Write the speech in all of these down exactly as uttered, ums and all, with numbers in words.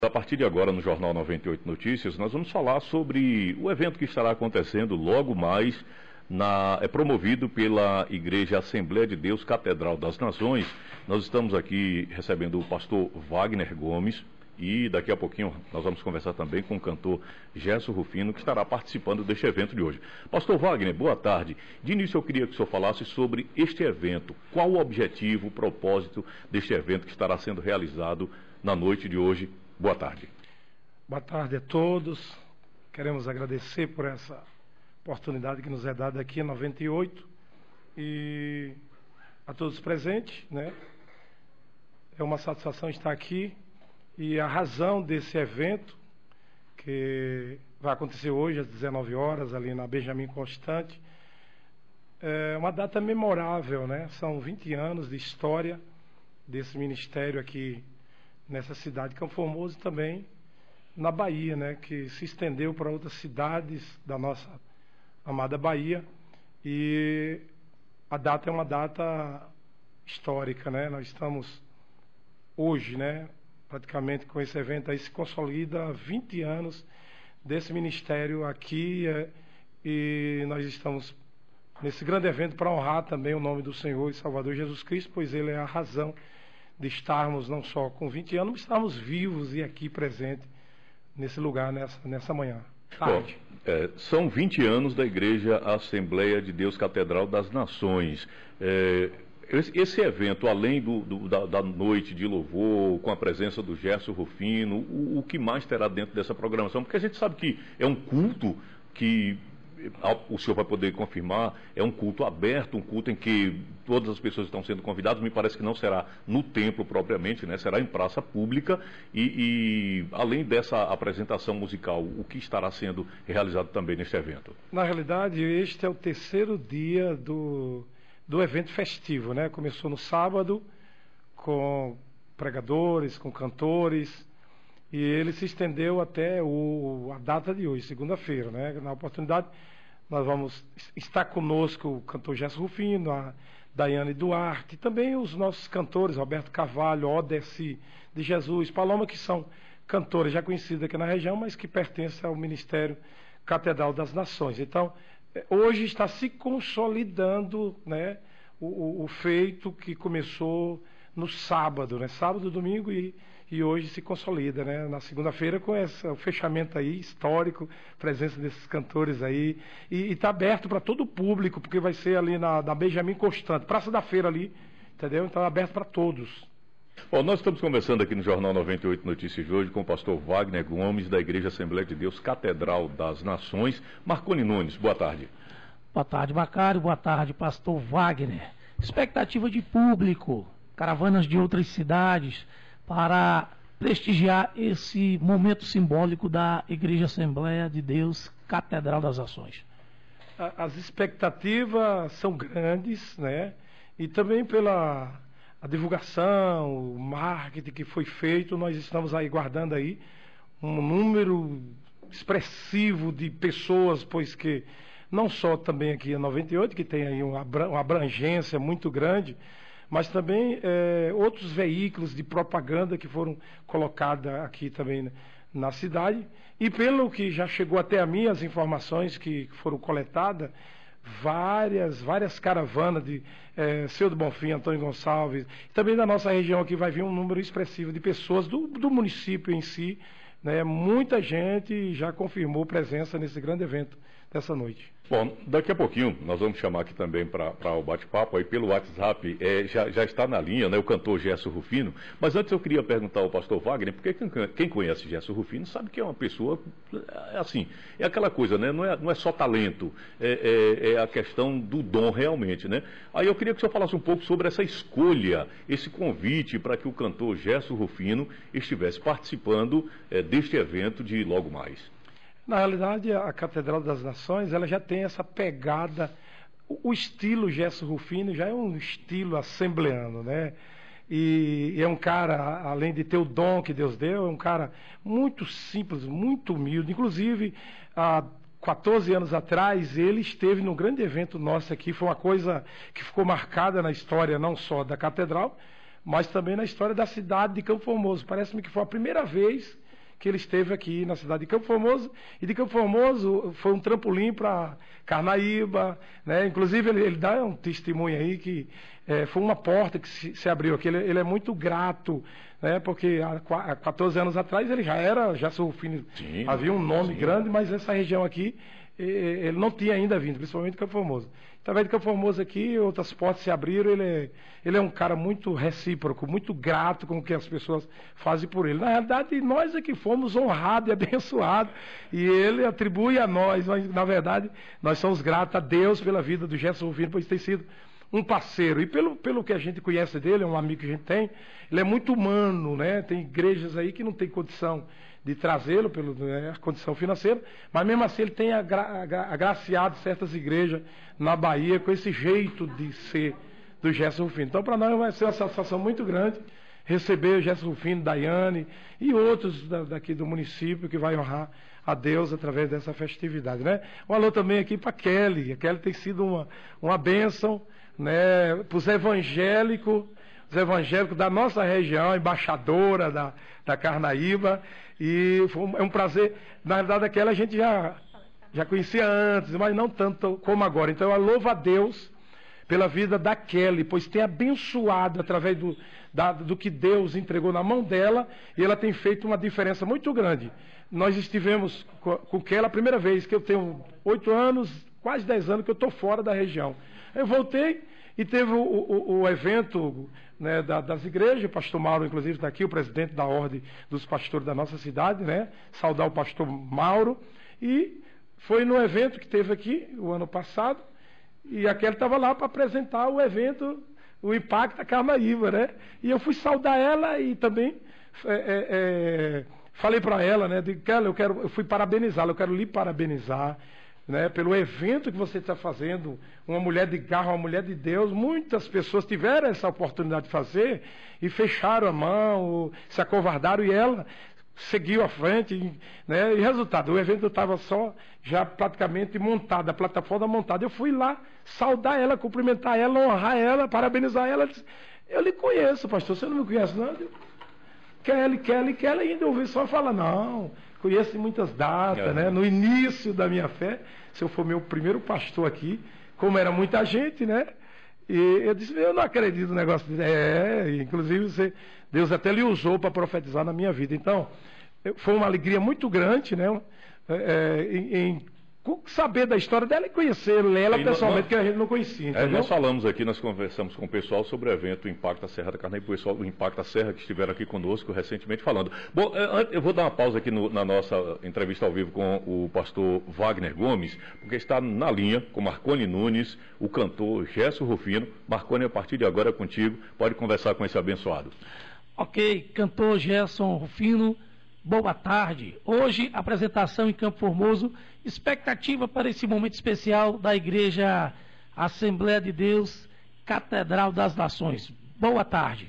A partir de agora, no Jornal noventa e oito Notícias, nós vamos falar sobre o evento que estará acontecendo logo mais, na, é promovido pela Igreja Assembleia de Deus Catedral das Nações. Nós estamos aqui recebendo o pastor Wagner Gomes e daqui a pouquinho nós vamos conversar também com o cantor Gerson Rufino, que estará participando deste evento de hoje. Pastor Wagner, boa tarde. De início eu queria que o senhor falasse sobre este evento. Qual o objetivo, o propósito deste evento que estará sendo realizado na noite de hoje? Boa tarde. Boa tarde a todos. Queremos agradecer por essa oportunidade que nos é dada aqui em noventa e oito e a todos presentes, né? É uma satisfação estar aqui e a razão desse evento, que vai acontecer hoje às dezenove horas ali na Benjamin Constante, é uma data memorável, né? São vinte anos de história desse ministério aqui nessa cidade de Campo Formoso e também na Bahia, né, que se estendeu para outras cidades da nossa amada Bahia, e a data é uma data histórica, né? Nós estamos hoje, né, praticamente com esse evento aí se consolida vinte anos desse ministério aqui, é, e nós estamos nesse grande evento para honrar também o nome do Senhor e Salvador Jesus Cristo, pois Ele é a razão de estarmos não só com vinte anos, mas estarmos vivos e aqui presentes nesse lugar, nessa, nessa manhã. Tarde. Bom, é, são vinte anos da Igreja Assembleia de Deus Catedral das Nações. É, esse, esse evento, além do, do, da, da noite de louvor, com a presença do Gerson Rufino, o, o que mais terá dentro dessa programação? Porque a gente sabe que é um culto que o senhor vai poder confirmar, é um culto aberto, um culto em que todas as pessoas estão sendo convidadas. Me parece que não será no templo propriamente, né? Será em praça pública e, e além dessa apresentação musical, o que estará sendo realizado também neste evento? Na realidade, este é o terceiro dia do, do evento festivo, né? Começou no sábado com pregadores, com cantores, e ele se estendeu até o, a data de hoje, segunda-feira, né? Na oportunidade, nós vamos estar conosco o cantor Gerson Rufino, a Daiane Duarte, e também os nossos cantores, Roberto Carvalho, Odessi de Jesus, Paloma, que são cantores já conhecidos aqui na região, mas que pertencem ao Ministério Catedral das Nações. Então, hoje está se consolidando, né, o, o, o feito que começou no sábado, né? Sábado, domingo e, e hoje se consolida, né? Na segunda-feira com esse, o fechamento aí histórico, presença desses cantores aí, e está aberto para todo o público, porque vai ser ali na, na Benjamin Constante, Praça da Feira ali, entendeu? Então é aberto para todos. Bom, nós estamos conversando aqui no Jornal noventa e oito Notícias de hoje com o pastor Wagner Gomes, da Igreja Assembleia de Deus Catedral das Nações. Marconi Nunes, boa tarde. Boa tarde, Macário, boa tarde, pastor Wagner. Expectativa de público, caravanas de outras cidades, para prestigiar esse momento simbólico da Igreja Assembleia de Deus Catedral das Nações. As expectativas são grandes, né? E também pela a divulgação, o marketing que foi feito, nós estamos aí guardando aí um número expressivo de pessoas, pois que não só também aqui a noventa e oito, que tem aí uma abrangência muito grande, mas também é, outros veículos de propaganda que foram colocados aqui também na cidade. E pelo que já chegou até a mim, as informações que foram coletadas, várias, várias caravanas de é, Seu do Bonfim, Antônio Gonçalves, também da nossa região aqui vai vir um número expressivo de pessoas do, do município em si, né? Muita gente já confirmou presença nesse grande evento dessa noite. Bom, daqui a pouquinho nós vamos chamar aqui também para o bate-papo aí pelo WhatsApp, é, já, já está na linha, né, o cantor Gerson Rufino, mas antes eu queria perguntar ao pastor Wagner, porque quem, quem conhece Gerson Rufino sabe que é uma pessoa, assim, é aquela coisa, né, não é, não é só talento, é, é, é a questão do dom realmente, né. Aí eu queria que o senhor falasse um pouco sobre essa escolha, esse convite para que o cantor Gerson Rufino estivesse participando é, deste evento de logo mais. Na realidade, a Catedral das Nações, ela já tem essa pegada, o, o estilo Gerson Rufino já é um estilo assembleano, né? E, e é um cara, além de ter o dom que Deus deu, é um cara muito simples, muito humilde. Inclusive, há quatorze anos atrás, ele esteve num grande evento nosso aqui, foi uma coisa que ficou marcada na história não só da Catedral, mas também na história da cidade de Campo Formoso. Parece-me que foi a primeira vez que ele esteve aqui na cidade de Campo Formoso, e de Campo Formoso foi um trampolim para Carnaíba, né? Inclusive ele, ele dá um testemunho aí que é, foi uma porta que se, se abriu aqui, ele, ele é muito grato, né? Porque há, há quatorze anos atrás ele já era, já Rufino, sim, havia um nome sim. grande, mas essa região aqui, ele não tinha ainda vindo, principalmente Campo Formoso. Através de Campo Formoso aqui, outras portas se abriram, ele é, ele é um cara muito recíproco, muito grato com o que as pessoas fazem por ele. Na realidade, nós é que fomos honrados e abençoados, e ele atribui a nós, mas na verdade, nós somos gratos a Deus pela vida do Gerson Rufino, pois tem sido um parceiro, e pelo, pelo que a gente conhece dele, é um amigo que a gente tem, ele é muito humano, né? Tem igrejas aí que não tem condição de trazê-lo pela né, condição financeira, mas mesmo assim ele tem agra, agra, agraciado certas igrejas na Bahia com esse jeito de ser do Gerson Rufino. Então, para nós vai ser uma satisfação muito grande receber o Gerson Rufino, Daiane e outros da, daqui do município que vai honrar a Deus através dessa festividade, né? Um alô também aqui para Kelly. A Kelly tem sido uma, uma bênção, né, para os evangélicos, os evangélicos da nossa região, embaixadora da, da Carnaíba, e foi um, é um prazer. Na verdade, aquela a gente já, já conhecia antes, mas não tanto como agora. Então, eu louvo a Deus pela vida da Kelly, pois tem abençoado através do, da, do que Deus entregou na mão dela, e ela tem feito uma diferença muito grande. Nós estivemos com, com Kelly a primeira vez, que eu tenho oito anos, quase dez anos que eu estou fora da região. Eu voltei e teve o, o, o evento, né, da, das igrejas, o pastor Mauro, inclusive, está aqui, o presidente da ordem dos pastores da nossa cidade, né? Saudar o pastor Mauro. E foi no evento que teve aqui, o ano passado, e a Kelly estava lá para apresentar o evento, o Impacto da Carnaíba, né? E eu fui saudar ela e também é, é, é, falei para ela, né? De, Kelly, eu, quero, eu fui parabenizá-la, eu quero lhe parabenizar, né, pelo evento que você está fazendo, uma mulher de garra, uma mulher de Deus. Muitas pessoas tiveram essa oportunidade de fazer e fecharam a mão, se acovardaram, e ela seguiu à frente, né, e resultado, o evento estava só já praticamente montado, a plataforma montada. Eu fui lá saudar ela, cumprimentar ela, honrar ela, parabenizar ela. Ela disse, eu lhe conheço, pastor, você não me conhece não? Eu, Kelly, Kelly, Kelly, ainda ouvi só falar, não, conheço muitas datas, é. né? No início da minha fé, se eu for meu primeiro pastor aqui, como era muita gente, né? E eu disse, eu não acredito no negócio desse. É, inclusive você, Deus até lhe usou para profetizar na minha vida. Então, foi uma alegria muito grande, né? É, em, em saber da história dela e conhecer ela e pessoalmente, nós, que a gente não conhecia. É, nós falamos aqui, nós conversamos com o pessoal sobre o evento Impacto da Serra da Carnaíba, o pessoal do Impacto da Serra que estiveram aqui conosco recentemente falando. Bom, eu vou dar uma pausa aqui no, na nossa entrevista ao vivo com o pastor Wagner Gomes, porque está na linha com Marconi Nunes, o cantor Gerson Rufino. Marconi, a partir de agora é contigo, pode conversar com esse abençoado. Ok, cantor Gerson Rufino, boa tarde. Hoje, apresentação em Campo Formoso, expectativa para esse momento especial da Igreja Assembleia de Deus, Catedral das Nações. Boa tarde.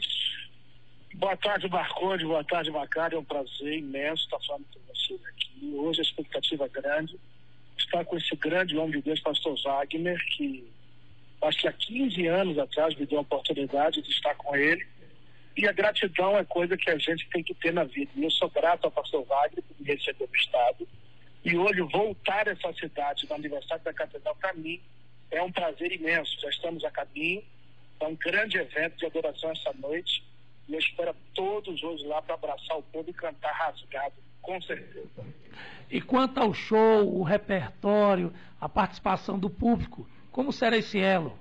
Boa tarde, Marconi, boa tarde, Macário, é um prazer imenso estar falando com vocês aqui. Hoje a expectativa é grande, estar com esse grande homem de Deus, pastor Wagner, que acho que há quinze anos atrás me deu a oportunidade de estar com ele. E a gratidão é coisa que a gente tem que ter na vida. E eu sou grato ao pastor Wagner por me receber no Estado. E hoje voltar a essa cidade no aniversário da Catedral, para mim, é um prazer imenso. Já estamos a caminho. É um grande evento de adoração essa noite. E eu espero todos hoje lá para abraçar o povo e cantar rasgado, com certeza. E quanto ao show, o repertório, a participação do público, como será esse elo?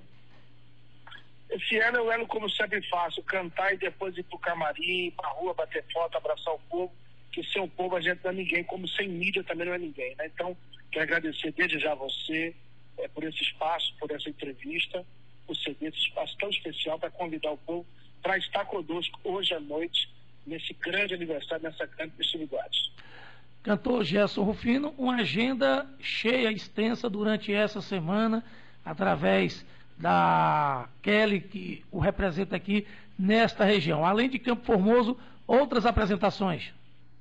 Esse elo é o elo como sempre faço, cantar e depois ir para o camarim, para a rua, bater foto, abraçar o povo, que sem o povo a gente não é ninguém, como sem mídia também não é ninguém, né? Então, quero agradecer desde já a você é, por esse espaço, por essa entrevista, por ceder esse espaço tão especial para convidar o povo para estar conosco hoje à noite, nesse grande aniversário, nessa grande festividade. Cantor Gerson Rufino, uma agenda cheia, extensa durante essa semana, através da Kelly, que o representa aqui nesta região. Além de Campo Formoso, outras apresentações.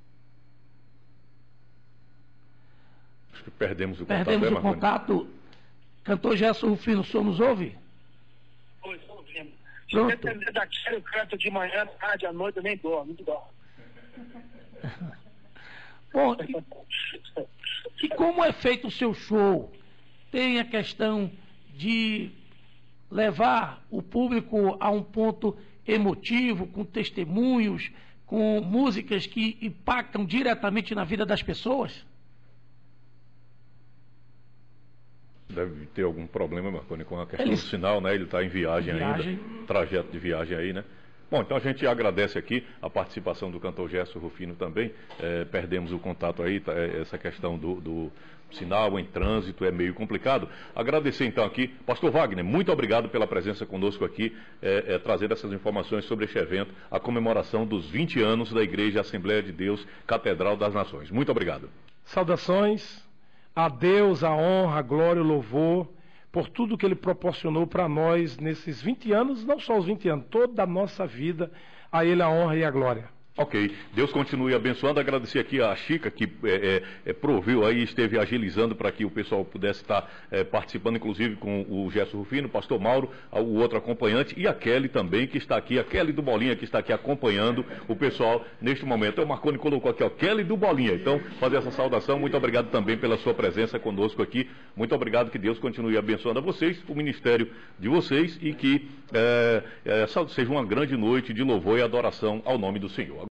Acho que perdemos o contato. Perdemos o contato. Cantor Gerson Rufino, o senhor nos ouve? Pois, estou ouvindo. Se você depender da Kelly, eu canto de manhã, tarde, à noite, eu nem dormo, não dormo. Bom, e, e como é feito o seu show? Tem a questão de levar o público a um ponto emotivo, com testemunhos, com músicas que impactam diretamente na vida das pessoas? Deve ter algum problema, Marconi, com a questão Ele... do sinal, né? Ele está em viagem, viagem ainda, trajeto de viagem aí, né? Bom, então a gente agradece aqui a participação do cantor Gerson Rufino também. É, perdemos o contato aí, tá, essa questão do, do sinal em trânsito é meio complicado. Agradecer então aqui, Pastor Wagner, muito obrigado pela presença conosco aqui, é, é, trazer essas informações sobre este evento, a comemoração dos vinte anos da Igreja Assembleia de Deus, Catedral das Nações. Muito obrigado. Saudações, a Deus, a honra, a glória, o louvor, por tudo que Ele proporcionou para nós nesses vinte anos, não só os vinte anos, toda a nossa vida, a Ele a honra e a glória. Ok, Deus continue abençoando. Agradecer aqui a Chica, que é, é, proveu aí, esteve agilizando para que o pessoal pudesse estar é, participando, inclusive com o Gerson Rufino, o pastor Mauro, o outro acompanhante, e a Kelly também, que está aqui, a Kelly do Bolinha, que está aqui acompanhando o pessoal neste momento. O Marconi colocou aqui, ó, Kelly do Bolinha. Então, fazer essa saudação, muito obrigado também pela sua presença conosco aqui. Muito obrigado, que Deus continue abençoando a vocês, o ministério de vocês, e que é, é, seja uma grande noite de louvor e adoração ao nome do Senhor.